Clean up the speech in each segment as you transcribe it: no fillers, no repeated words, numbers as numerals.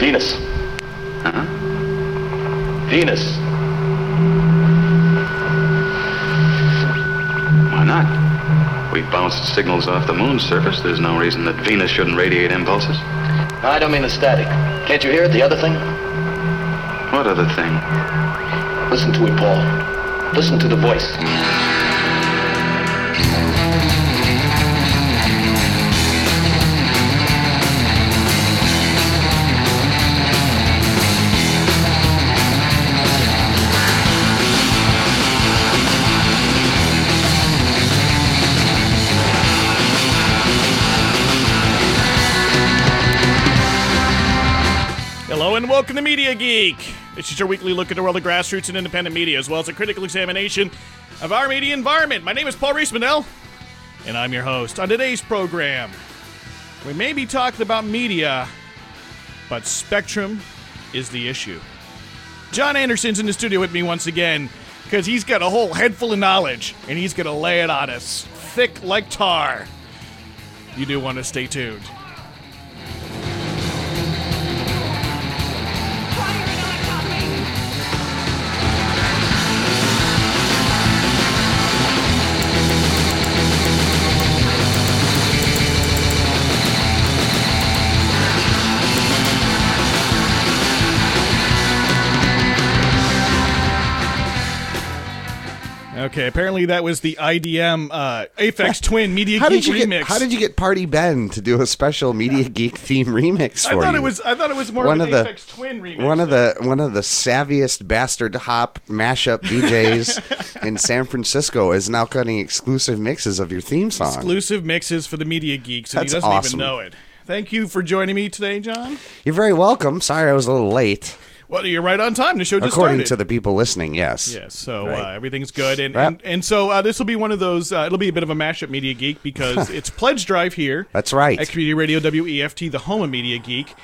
Venus. Huh? Venus. Why not? We bounced signals off the moon's surface. There's no reason that Venus shouldn't radiate impulses. No, I don't mean the static. Can't you hear it, the other thing? What other thing? Listen to it, Paul. Listen to the voice. Hello and welcome to Media Geek. This is your weekly look at the world of grassroots and independent media, as well as a critical examination of our media environment. My name is Paul Reesmanel, and I'm your host. On today's program, we may be talking about media, but spectrum is the issue. John Anderson's in the studio with me once again, because he's got a whole head full of knowledge, and he's going to lay it on us, thick like tar. You do want to stay tuned. Okay, apparently that was the IDM Aphex Twin Media Geek remix. How did you get Party Ben to do a special Media Geek theme remix for you? I thought it was more of an Aphex Twin remix. One of the savviest bastard hop mashup DJs in San Francisco is now cutting exclusive mixes of your theme song. Exclusive mixes for the Media Geeks, and That's he doesn't awesome. even know it. Thank you for joining me today, John. You're very welcome. Sorry I was a little late. Well, you're right on time. The show just According started. to the people listening, yes. Yes, so Right. everything's good. Yep. And so this will be one of those, it'll be a bit of a mashup Media Geek because it's Pledge Drive here. That's right. At Community Radio WEFT, the home of Media Geek.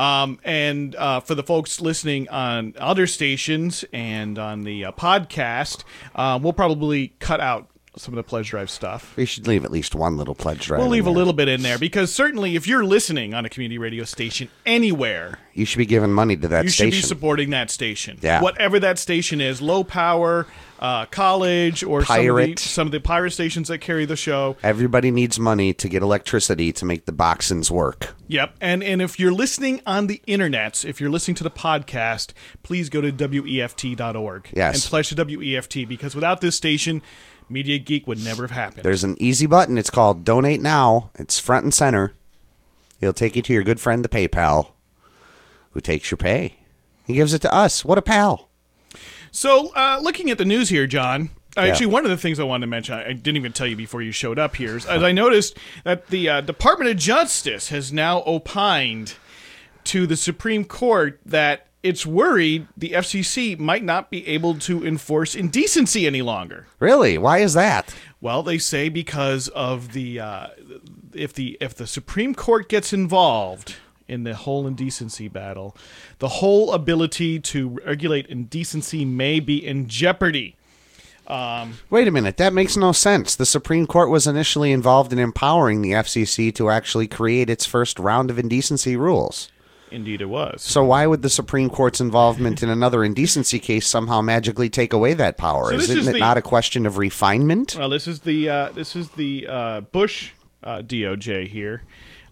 And for the folks listening on other stations and on the podcast, we'll probably cut out some of the Pledge Drive stuff. We should leave at least one little pledge drive. We'll leave a in there. little bit in there because certainly if you're listening on a community radio station anywhere, You should be giving money to that you station. should be supporting that station. Yeah. Whatever that station is, low power, college, or Pirate. some of the pirate stations that carry the show. Everybody needs money to get electricity to make the boxins work. Yep. And if you're listening on the internets, if you're listening to the podcast, please go to WEFT.org. Yes. And pledge to WEFT because without this station, Media Geek would never have happened. There's an easy button. It's called Donate Now. It's front and center. It'll take you to your good friend, the PayPal, who takes your pay. He gives it to us. What a pal. So, looking at the news here, John, Yeah. actually, one of the things I wanted to mention, I didn't even tell you before you showed up here, is I noticed that the Department of Justice has now opined to the Supreme Court that it's worried the FCC might not be able to enforce indecency any longer. Really? Why is that? Well, they say because of the if the Supreme Court gets involved in the whole indecency battle, the whole ability to regulate indecency may be in jeopardy. Wait a minute. That makes no sense. The Supreme Court was initially involved in empowering the FCC to actually create its first round of indecency rules. Indeed, it was. So why would the Supreme Court's involvement in another indecency case somehow magically take away that power? So this Isn't is it the- not a question of refinement? Well, this is the Bush DOJ here,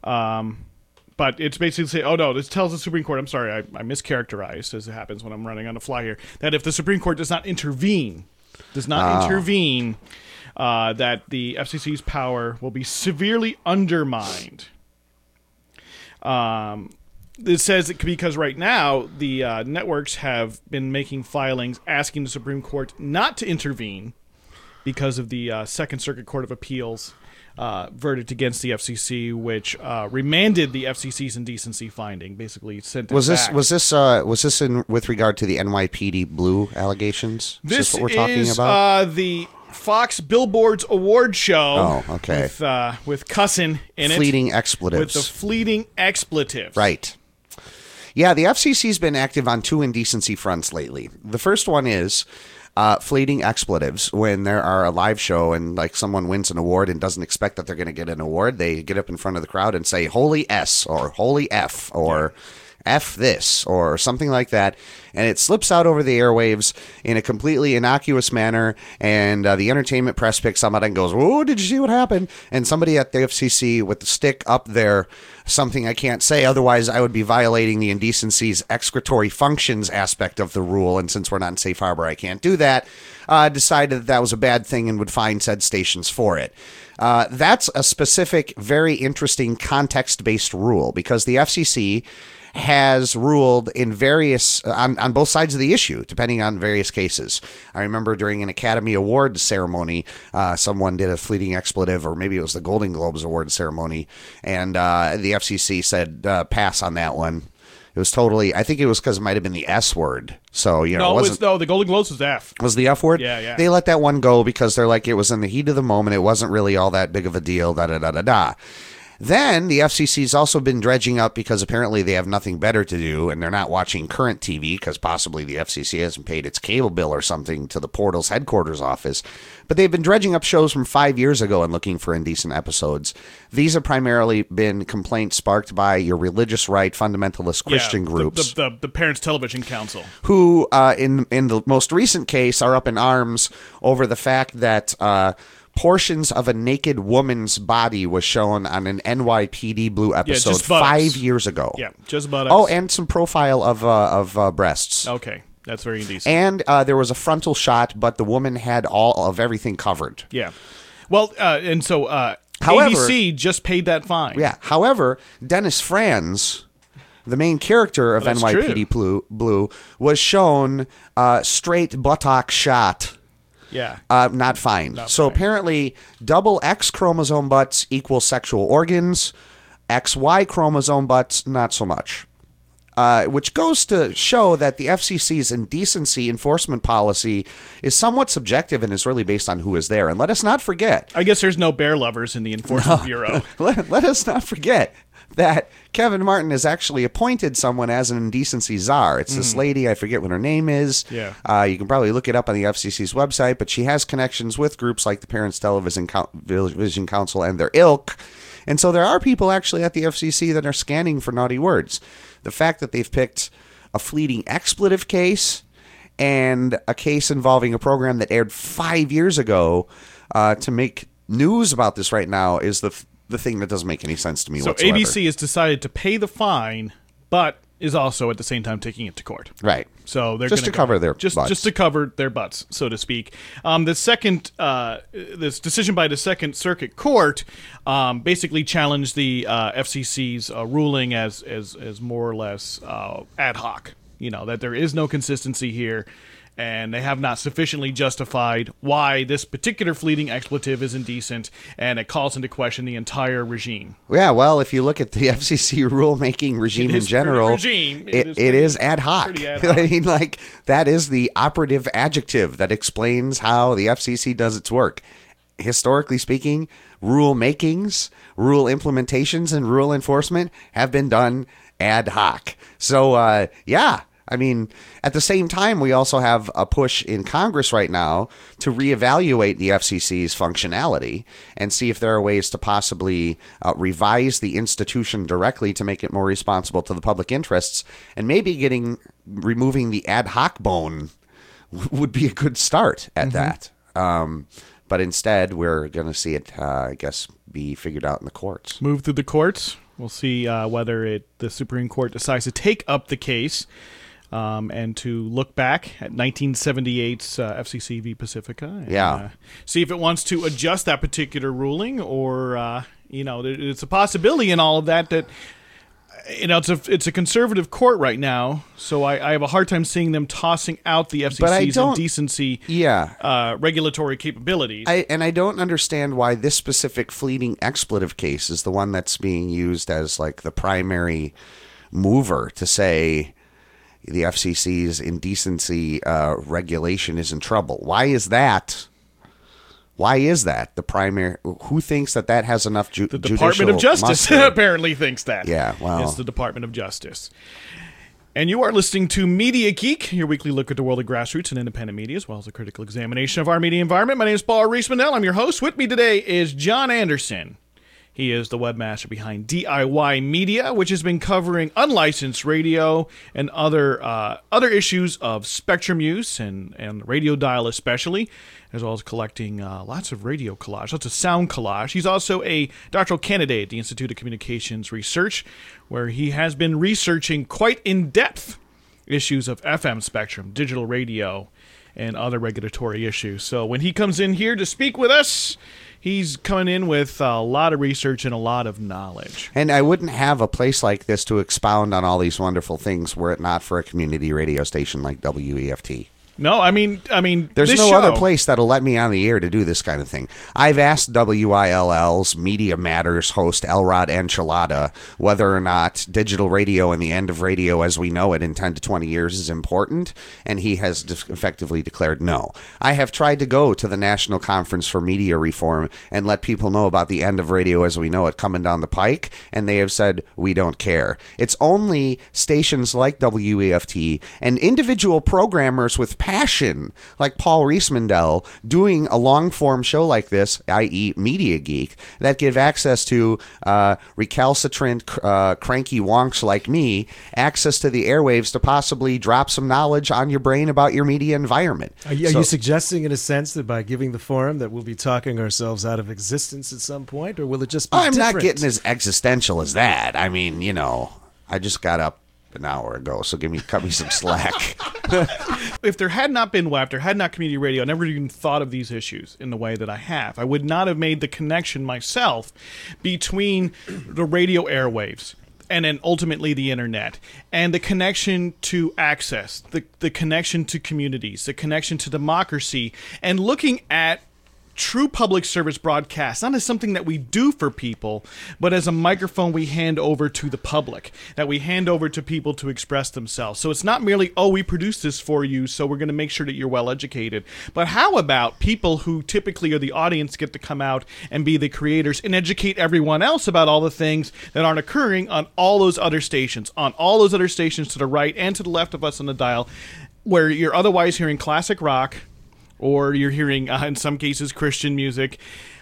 but it's basically say, oh no, this tells the Supreme Court. I'm sorry, I mischaracterized, as it happens when I'm running on the fly here. That if the Supreme Court does not intervene, that the FCC's power will be severely undermined. It says it because right now the networks have been making filings asking the Supreme Court not to intervene because of the Second Circuit Court of Appeals verdict against the FCC, which remanded the FCC's indecency finding, basically sent it back. Was this in with regard to the NYPD Blue allegations? Is This what we're talking is about? the Fox Billboards Award Show. Oh, okay. With cussing in Fleeting it. expletives. With the fleeting expletives. Right. Yeah, the FCC's been active on two indecency fronts lately. The first one is fleeting expletives. When there are a live show and like someone wins an award and doesn't expect that they're going to get an award, they get up in front of the crowd and say "Holy S" or "Holy F" or F this or something like that, and it slips out over the airwaves in a completely innocuous manner, and the entertainment press picks up on it and goes, "Oh, did you see what happened?" And somebody at the FCC with the stick up there, something I can't say, otherwise I would be violating the indecencies excretory functions aspect of the rule, and since we're not in safe harbor, I can't do that, decided that was a bad thing and would fine said stations for it. That's a specific, very interesting context-based rule, because the FCC has ruled in various on both sides of the issue, depending on various cases. I remember during an Academy Awards ceremony, someone did a fleeting expletive, or maybe it was the Golden Globes Award ceremony, and the FCC said pass on that one. It was totally, I think it was because it might have been the S word. So, you know, the Golden Globes was F. Was the F word? Yeah. They let that one go because they're like, it was in the heat of the moment. It wasn't really all that big of a deal, da-da-da-da-da. Then the FCC's also been dredging up because apparently they have nothing better to do and they're not watching current TV because possibly the FCC hasn't paid its cable bill or something to the Portal's headquarters office. But they've been dredging up shows from 5 years ago and looking for indecent episodes. These have primarily been complaints sparked by your religious right, fundamentalist Christian groups. The Parents Television Council. Who, in the most recent case, are up in arms over the fact that portions of a naked woman's body was shown on an NYPD Blue episode just 5 years ago. Yeah, just buttocks. Oh, and some profile of breasts. Okay, that's very indecent. And there was a frontal shot, but the woman had all of everything covered. Yeah. Well, and so However, ABC just paid that fine. Yeah. However, Dennis Franz, the main character of NYPD Blue, was shown straight buttock shot. Yeah. Not fine. Apparently, double X chromosome butts equal sexual organs. XY chromosome butts, not so much. Which goes to show that the FCC's indecency enforcement policy is somewhat subjective and is really based on who is there. And let us not forget. I guess there's no bear lovers in the Enforcement Bureau. Let us not forget that Kevin Martin has actually appointed someone as an indecency czar. It's this lady, I forget what her name is. Yeah. You can probably look it up on the FCC's website, but she has connections with groups like the Parents Television Council and their ilk. And so there are people actually at the FCC that are scanning for naughty words. The fact that they've picked a fleeting expletive case and a case involving a program that aired 5 years ago to make news about this right now is the thing that doesn't make any sense to me whatsoever. So ABC has decided to pay the fine, but is also at the same time taking it to court. Right. So they're just to cover their butts. Just to cover their butts, so to speak. The second, this decision by the Second Circuit Court, basically challenged the FCC's ruling as more or less ad hoc. You know, that there is no consistency here, and they have not sufficiently justified why this particular fleeting expletive is indecent, and it calls into question the entire regime. Yeah, well, if you look at the FCC rulemaking regime in general, it is ad hoc. I mean, like, that is the operative adjective that explains how the FCC does its work. Historically speaking, rule makings, rule implementations, and rule enforcement have been done ad hoc. So, yeah. I mean, at the same time, we also have a push in Congress right now to reevaluate the FCC's functionality and see if there are ways to possibly revise the institution directly to make it more responsible to the public interests. And maybe removing the ad hoc bone would be a good start at that. But instead, we're going to see it, I guess, be figured out in the courts. Move through the courts. We'll see whether the Supreme Court decides to take up the case. And to look back at 1978's FCC v. Pacifica and see if it wants to adjust that particular ruling, or it's a possibility in all of that it's a conservative court right now, so I have a hard time seeing them tossing out the FCC's indecency regulatory capabilities. I don't understand why this specific fleeting expletive case is the one that's being used as like the primary mover to say the FCC's indecency regulation is in trouble. Why is that? The primary? Who thinks that has enough The Department of Justice apparently thinks that. Yeah, well. It's the Department of Justice. And you are listening to Media Geek, your weekly look at the world of grassroots and independent media, as well as a critical examination of our media environment. My name is Paul Reesmandel. I'm your host. With me today is John Anderson. He is the webmaster behind DIY Media, which has been covering unlicensed radio and other issues of spectrum use and radio dial especially, as well as collecting lots of radio collage, lots of sound collage. He's also a doctoral candidate at the Institute of Communications Research, where he has been researching quite in-depth issues of FM spectrum, digital radio, and other regulatory issues. So when he comes in here to speak with us, he's coming in with a lot of research and a lot of knowledge. And I wouldn't have a place like this to expound on all these wonderful things were it not for a community radio station like WEFT. No, I mean, there's this no show, other place that'll let me on the air to do this kind of thing. I've asked WILL's Media Matters host Elrod Enchilada whether or not digital radio and the end of radio as we know it in 10 to 20 years is important, and he has effectively declared no. I have tried to go to the National Conference for Media Reform and let people know about the end of radio as we know it coming down the pike, and they have said, we don't care. It's only stations like WEFT and individual programmers with passion, like Paul Riesmandel, doing a long-form show like this, i.e. Media Geek, that give access to recalcitrant, cranky wonks like me, access to the airwaves to possibly drop some knowledge on your brain about your media environment. Are you suggesting, in a sense, that by giving the forum that we'll be talking ourselves out of existence at some point, or will it just be I'm different? not getting as existential as that. I mean, I just got up an hour ago, so cut me some slack. If there had not been WEFT, there had not community radio, I never even thought of these issues in the way that I have. I would not have made the connection myself between the radio airwaves and then ultimately the internet, and the connection to access, the connection to communities, the connection to democracy, and looking at true public service broadcast, not as something that we do for people, but as a microphone we hand over to the public, that we hand over to people to express themselves. So it's not merely, we produce this for you, so we're going to make sure that you're well educated. But how about people who typically are the audience get to come out and be the creators and educate everyone else about all the things that aren't occurring on all those other stations, to the right and to the left of us on the dial, where you're otherwise hearing classic rock, or you're hearing, in some cases, Christian music.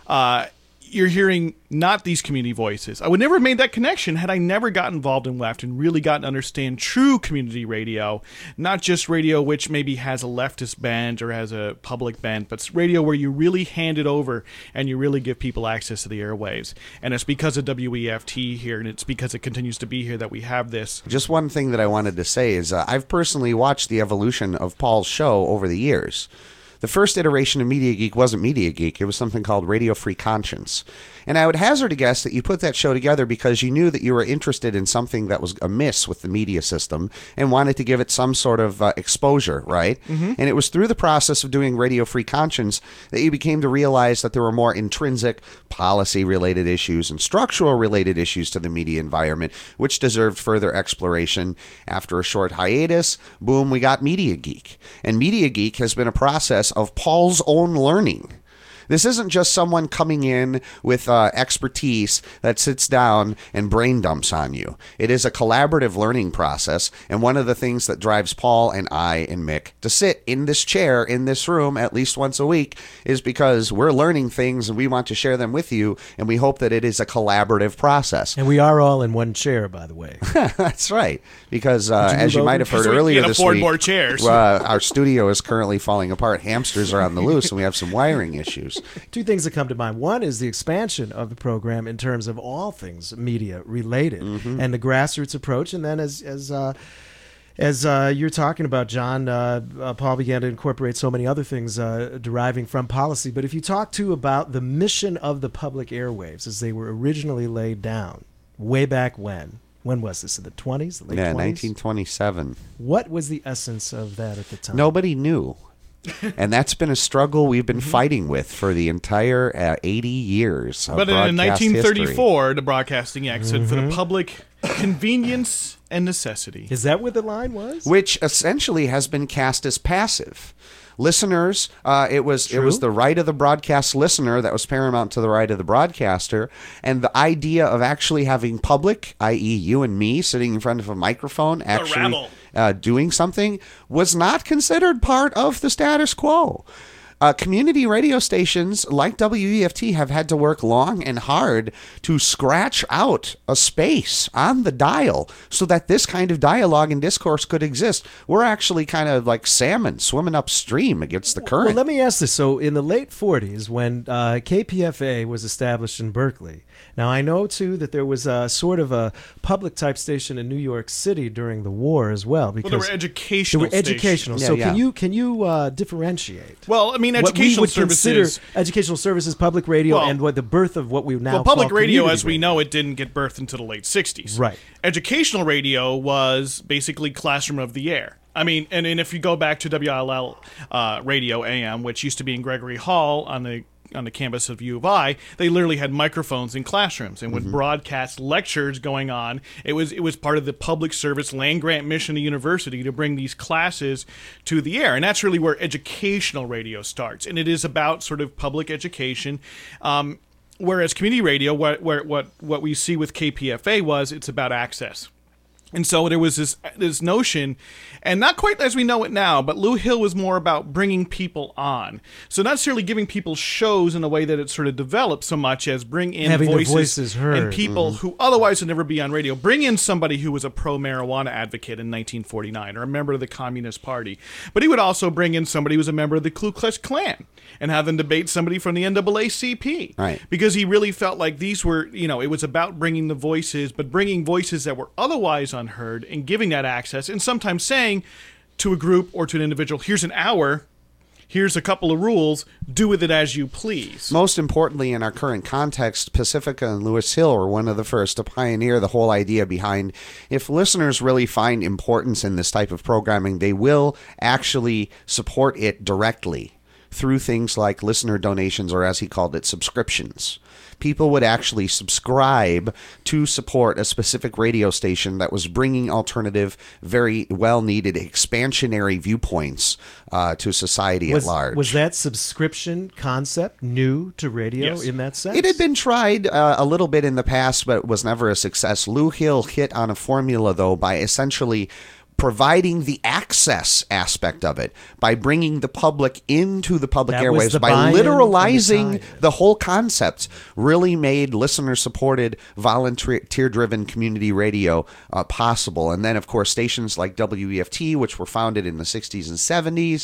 You're hearing not these community voices. I would never have made that connection had I never got involved in WEFT and really gotten to understand true community radio, not just radio which maybe has a leftist bent or has a public bent, but radio where you really hand it over and you really give people access to the airwaves. And it's because of WEFT here, and it's because it continues to be here that we have this. Just one thing that I wanted to say is I've personally watched the evolution of Paul's show over the years. The first iteration of Media Geek wasn't Media Geek. It was something called Radio Free Conscience. And I would hazard a guess that you put that show together because you knew that you were interested in something that was amiss with the media system and wanted to give it some sort of exposure, right? Mm-hmm. And it was through the process of doing Radio Free Conscience that you became to realize that there were more intrinsic policy-related issues and structural-related issues to the media environment, which deserved further exploration. After a short hiatus, boom, we got Media Geek. And Media Geek has been a process of Paul's own learning. This isn't just someone coming in with expertise that sits down and brain dumps on you. It is a collaborative learning process, and one of the things that drives Paul and I and Mick to sit in this chair in this room at least once a week is because we're learning things and we want to share them with you, and we hope that it is a collaborative process. And we are all in one chair, by the way. That's right, because as you might have heard earlier this week, more chairs. Our studio is currently falling apart. Hamsters are on the loose, and we have some wiring issues. Two things that come to mind. One is the expansion of the program in terms of all things media related, and the grassroots approach. And then as you're talking about, John, Paul began to incorporate so many other things deriving from policy. But if you talk too about the mission of the public airwaves as they were originally laid down way back when was this, in the 20s, the late 20s? Yeah, 1927. What was the essence of that at the time? Nobody knew. And that's been a struggle we've been fighting with for the entire 80 years of But in broadcast 1934, history. the Broadcasting Act said for the public convenience and necessity. Is that what the line was? Which essentially has been cast as passive. Listeners, it was the right of the broadcast listener that was paramount to the right of the broadcaster, and the idea of actually having public, i.e. you and me sitting in front of a microphone, actually doing something, was not considered part of the status quo. community radio stations like WEFT have had to work long and hard to scratch out a space on the dial so that this kind of dialogue and discourse could exist. We're actually kind of like salmon swimming upstream against the current. Well, let me ask this. So in the late 40s, when KPFA was established in Berkeley, now I know, too, that there was a sort of a public-type station in New York City during the war as well. Because there were educational educational. stations. So can you differentiate? Well, I mean, what we educational would services... consider educational services, public radio, Well, and what the birth of what we now Well, call public radio, community as we radio. know, it didn't get birthed until the late 60s. Right. Educational radio was basically classroom of the air. I mean, and if you go back to WILL Radio AM, which used to be in Gregory Hall on the campus of U of I, they literally had microphones in classrooms and would broadcast lectures going on. It was part of the public service land grant mission of the university to bring these classes to the air, and that's really where educational radio starts. And it is about sort of public education. Whereas community radio, what we see with KPFA was it's about access. And so there was this notion, and not quite as we know it now, but Lou Hill was more about bringing people on. So not necessarily giving people shows in the way that it sort of developed so much as bring in Having voices, the voices heard. and people who otherwise would never be on radio. Bring in somebody who was a pro-marijuana advocate in 1949 or a member of the Communist Party. But he would also bring in somebody who was a member of the Ku Klux Klan and have them debate somebody from the NAACP. Right. Because he really felt like these were, it was about bringing the voices, but bringing voices that were otherwise unheard and giving that access, and sometimes saying to a group or to an individual, here's an hour, here's a couple of rules, do with it as you please. Most importantly, in our current context, Pacifica and Lewis Hill were one of the first to pioneer the whole idea behind, if listeners really find importance in this type of programming, they will actually support it directly through things like listener donations, or as he called it, subscriptions. People would actually subscribe to support a specific radio station that was bringing alternative, very well-needed expansionary viewpoints to society at large. Was that subscription concept new to radio Yes. in that sense? It had been tried a little bit in the past, but was never a success. Lou Hill hit on a formula, though, by essentially providing the access aspect of it, by bringing the public into the public That was airwaves, the by buy-in literalizing and the the whole concept, really made listener-supported, volunteer-driven community radio possible. And then, of course, stations like WEFT, which were founded in the 60s and 70s,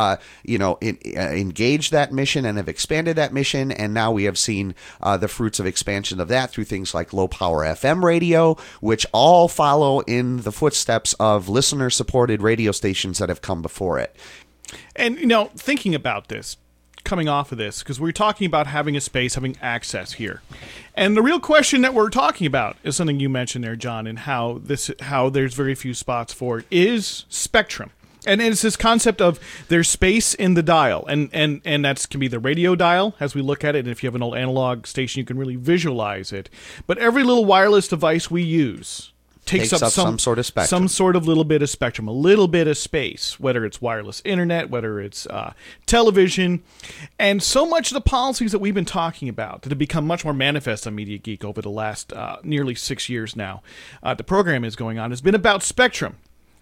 engaged that mission and have expanded that mission. And now we have seen the fruits of expansion of that through things like low-power FM radio, which all follow in the footsteps of listener-supported radio stations that have come before it. And, thinking about this, coming off of this, because we're talking about having a space, having access here. And the real question that we're talking about is something you mentioned there, John, and how there's very few spots for it, is spectrum. And it's this concept of there's space in the dial, and that can be the radio dial as we look at it. And if you have an old analog station, you can really visualize it. But every little wireless device we use takes up some sort of spectrum. Some sort of little bit of spectrum, a little bit of space, whether it's wireless internet, whether it's television. And so much of the policies that we've been talking about that have become much more manifest on Media Geek over the last nearly 6 years now, the program is going on, has been about spectrum.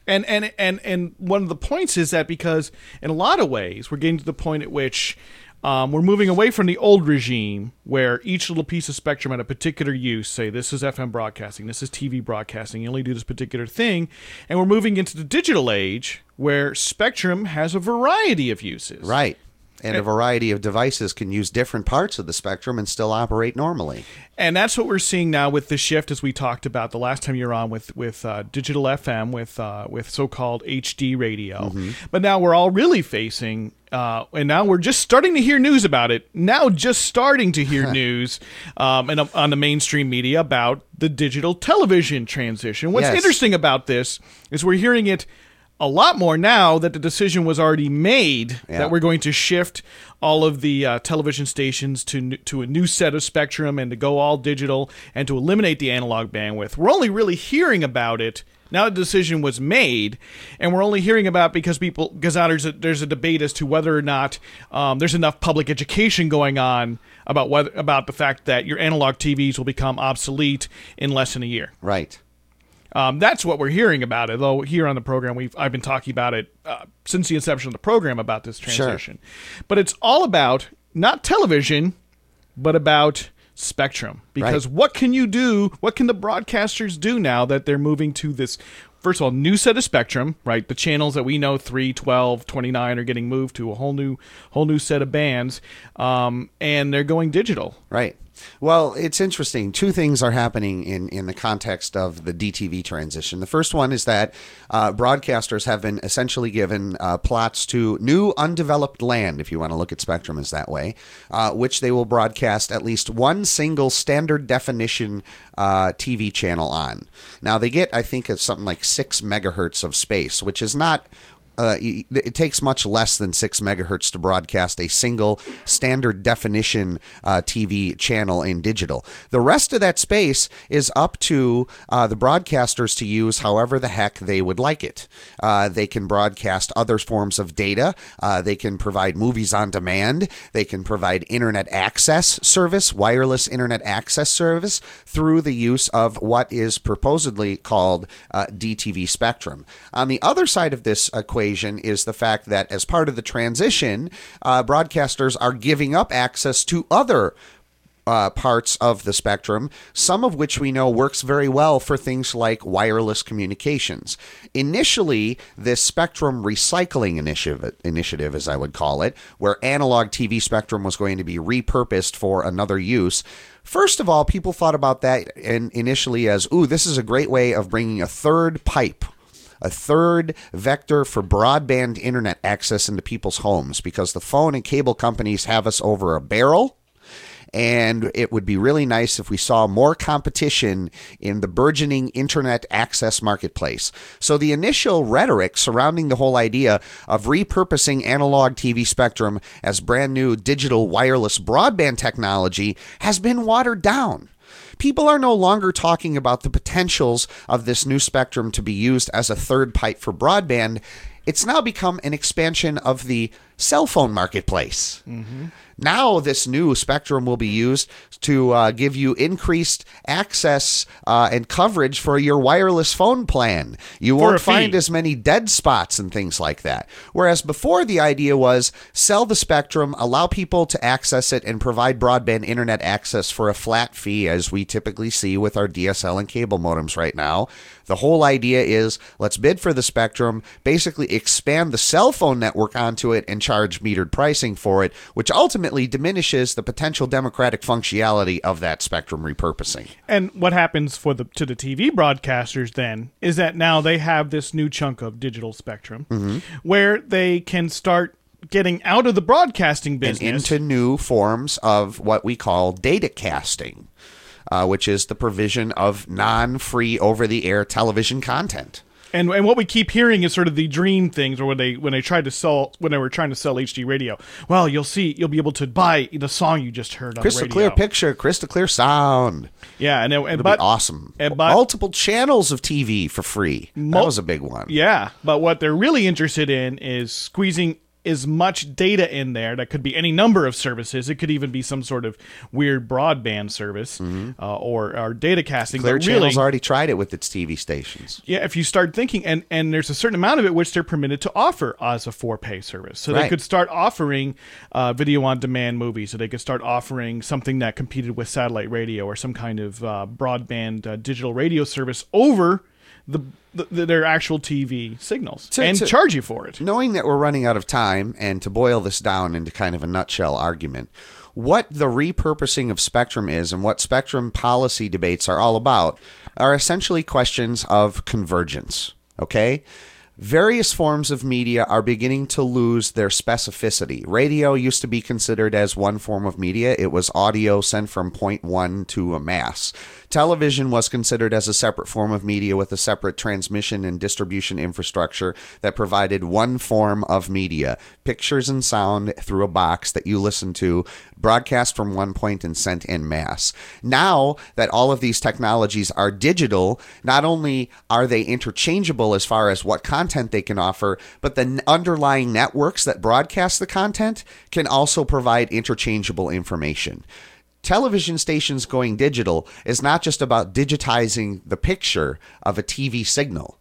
And one of the points is that because in a lot of ways we're getting to the point at which we're moving away from the old regime where each little piece of spectrum had a particular use, say this is FM broadcasting, this is TV broadcasting, you only do this particular thing, and we're moving into the digital age where spectrum has a variety of uses. Right. And a variety of devices can use different parts of the spectrum and still operate normally. And that's what we're seeing now with the shift, as we talked about the last time you were on with digital FM, with so-called HD radio. Mm-hmm. But now we're all really facing, and now we're just starting to hear news about it. Now just starting to hear news on the mainstream media about the digital television transition. What's interesting about this is we're hearing it a lot more now that the decision was already made that we're going to shift all of the television stations to a new set of spectrum and to go all digital and to eliminate the analog bandwidth. We're only really hearing about it now the decision was made, and we're only hearing about because there's a debate as to whether or not there's enough public education going on about the fact that your analog TVs will become obsolete in less than a year. Right. That's what we're hearing about it, though here on the program I've been talking about it since the inception of the program about this transition. But it's all about not television, but about spectrum. Because what can you do? What can the broadcasters do now that they're moving to this, first of all, new set of spectrum, right? The channels that we know, 3, 12, 29, are getting moved to a whole new set of bands, and they're going digital. Right. Well, it's interesting. Two things are happening in the context of the DTV transition. The first one is that broadcasters have been essentially given plots to new undeveloped land, if you want to look at spectrum as that way, which they will broadcast at least one single standard definition TV channel on. Now, they get, I think, it's something like 6 megahertz of space, which is not... it takes much less than 6 megahertz to broadcast a single standard definition TV channel in digital. The rest of that space is up to the broadcasters to use however the heck they would like it. They can broadcast other forms of data. They can provide movies on demand. They can provide internet access service, wireless internet access service, through the use of what is supposedly called DTV spectrum. On the other side of this equation is the fact that as part of the transition, broadcasters are giving up access to other parts of the spectrum, some of which we know works very well for things like wireless communications. Initially, this spectrum recycling initiative, as I would call it, where analog TV spectrum was going to be repurposed for another use. First of all, people thought about that initially as, ooh, this is a great way of bringing a third pipe, a third vector for broadband internet access into people's homes, because the phone and cable companies have us over a barrel. And it would be really nice if we saw more competition in the burgeoning internet access marketplace. So the initial rhetoric surrounding the whole idea of repurposing analog TV spectrum as brand new digital wireless broadband technology has been watered down. People are no longer talking about the potentials of this new spectrum to be used as a third pipe for broadband. It's now become an expansion of the cell phone marketplace. Mm-hmm. Now this new spectrum will be used to give you increased access and coverage for your wireless phone plan. You won't find as many dead spots and things like that. Whereas before, the idea was sell the spectrum, allow people to access it, and provide broadband internet access for a flat fee, as we typically see with our DSL and cable modems right now. The whole idea is let's bid for the spectrum, basically expand the cell phone network onto it, and charge metered pricing for it, which ultimately diminishes the potential democratic functionality of that spectrum repurposing. And what happens to the TV broadcasters then is that now they have this new chunk of digital spectrum where they can start getting out of the broadcasting business and into new forms of what we call data casting, which is the provision of non-free over-the-air television content. And what we keep hearing is sort of the dream things, or when they were trying to sell HD radio. Well, you'll be able to buy the song you just heard on the radio. Crystal clear picture, crystal clear sound. Yeah, it'll be awesome. Multiple channels of TV for free. That was a big one. Yeah, but what they're really interested in is squeezing as much data in there. That could be any number of services. It could even be some sort of weird broadband service or data casting. Clear Channel's already tried it with its TV stations. Yeah, if you start thinking, and there's a certain amount of it which they're permitted to offer as a for-pay service. So they could start offering video-on-demand movies, so they could start offering something that competed with satellite radio or some kind of broadband digital radio service over their actual TV signals and charge you for it. Knowing that we're running out of time, and to boil this down into kind of a nutshell argument, what the repurposing of spectrum is and what spectrum policy debates are all about are essentially questions of convergence, okay? Various forms of media are beginning to lose their specificity. Radio used to be considered as one form of media. It was audio sent from point one to a mass. Television was considered as a separate form of media with a separate transmission and distribution infrastructure that provided one form of media, pictures and sound through a box that you listen to, broadcast from one point and sent en masse. Now that all of these technologies are digital, not only are they interchangeable as far as what content they can offer, but the underlying networks that broadcast the content can also provide interchangeable information. Television stations going digital is not just about digitizing the picture of a TV signal.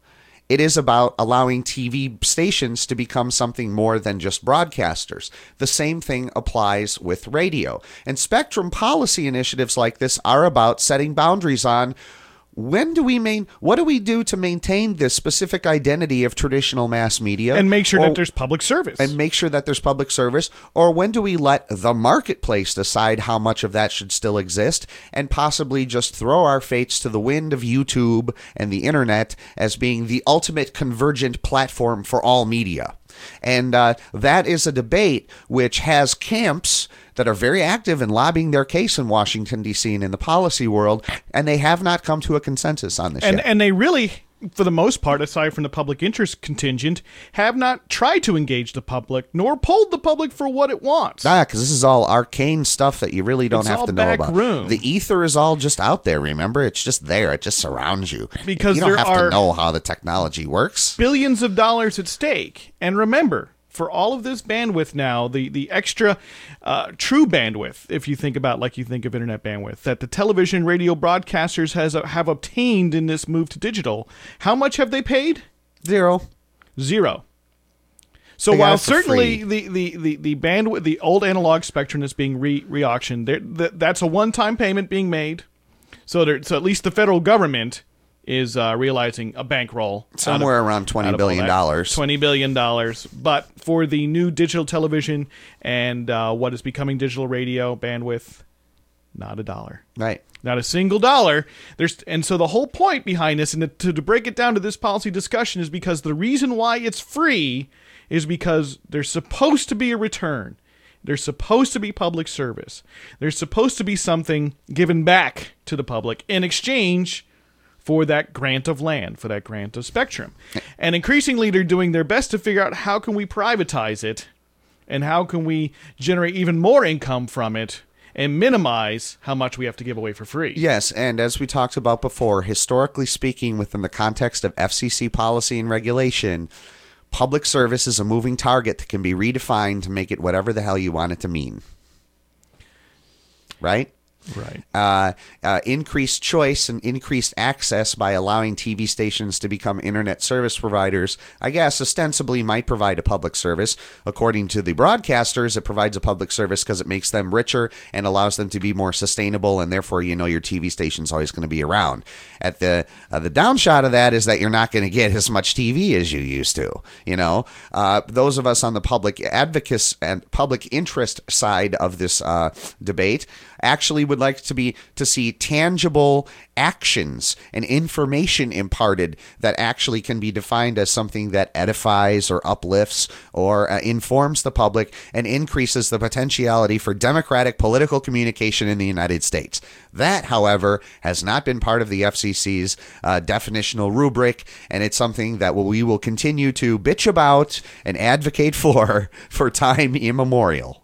It is about allowing TV stations to become something more than just broadcasters. The same thing applies with radio. And spectrum policy initiatives like this are about setting boundaries on what do we do to maintain this specific identity of traditional mass media? And make sure that there's public service. Or when do we let the marketplace decide how much of that should still exist and possibly just throw our fates to the wind of YouTube and the internet as being the ultimate convergent platform for all media? And that is a debate which has camps that are very active in lobbying their case in Washington, D.C. and in the policy world, and they have not come to a consensus on this yet. And they really, for the most part, aside from the public interest contingent, have not tried to engage the public, nor polled the public for what it wants. Because this is all arcane stuff that you really don't have to know about. Room. The ether is all just out there, remember? It's just there. It just surrounds you. Because you don't have to know how the technology works. Billions of dollars at stake. And remember, for all of this bandwidth now, the extra true bandwidth, if you think about like you think of internet bandwidth, that the television radio broadcasters have obtained in this move to digital, how much have they paid? Zero. So while certainly the bandwidth, the old analog spectrum is being re-auctioned, that's a one-time payment being made. So at least the federal government is realizing a bankroll. Somewhere around $20 billion. $20 billion. But for the new digital television and what is becoming digital radio bandwidth, not a dollar. Right. Not a single dollar. And so the whole point behind this, and to break it down to this policy discussion, is because the reason why it's free is because there's supposed to be a return. There's supposed to be public service. There's supposed to be something given back to the public in exchange for that grant of land, for that grant of spectrum. And increasingly, they're doing their best to figure out how can we privatize it and how can we generate even more income from it and minimize how much we have to give away for free. Yes, and as we talked about before, historically speaking, within the context of FCC policy and regulation, public service is a moving target that can be redefined to make it whatever the hell you want it to mean. Right? Right. Increased choice and increased access by allowing TV stations to become internet service providers, I guess, ostensibly might provide a public service. According to the broadcasters, it provides a public service because it makes them richer and allows them to be more sustainable, and therefore, your TV station's always going to be around. At the downshot of that is that you're not going to get as much TV as you used to. Those of us on the public advocacy and public interest side of this debate actually would like to see tangible actions and information imparted that actually can be defined as something that edifies or uplifts or informs the public and increases the potentiality for democratic political communication in the United States. That, however, has not been part of the FCC's definitional rubric, and it's something that we will continue to bitch about and advocate for time immemorial.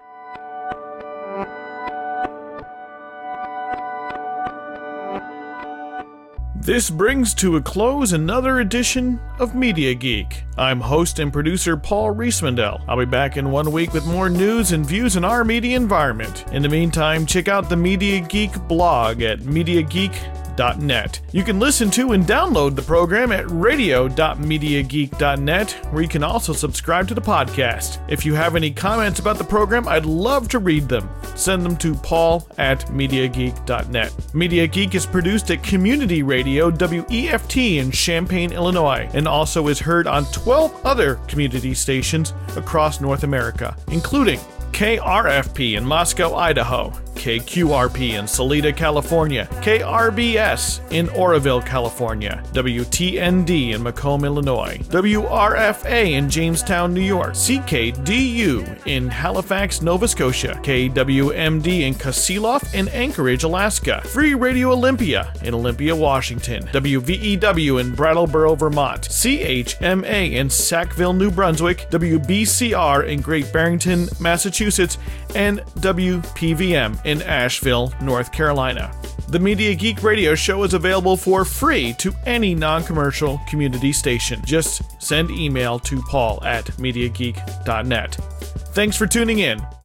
This brings to a close another edition of Media Geek. I'm host and producer Paul Riesmandel. I'll be back in 1 week with more news and views in our media environment. In the meantime, check out the Media Geek blog at MediaGeek.net. You can listen to and download the program at radio.mediageek.net, where you can also subscribe to the podcast. If you have any comments about the program, I'd love to read them. Send them to paul@mediageek.net. Media Geek is produced at Community Radio WEFT in Champaign, Illinois, and also is heard on 12 other community stations across North America, including KRFP in Moscow, Idaho, KQRP in Salida, California, KRBS in Oroville, California, WTND in Macomb, Illinois, WRFA in Jamestown, New York, CKDU in Halifax, Nova Scotia, KWMD in Kasilof and Anchorage, Alaska, Free Radio Olympia in Olympia, Washington, WVEW in Brattleboro, Vermont, CHMA in Sackville, New Brunswick, WBCR in Great Barrington, Massachusetts, and WPVM in Asheville, North Carolina. The Media Geek radio show is available for free to any non-commercial community station. Just send email to paul@mediageek.net. Thanks for tuning in.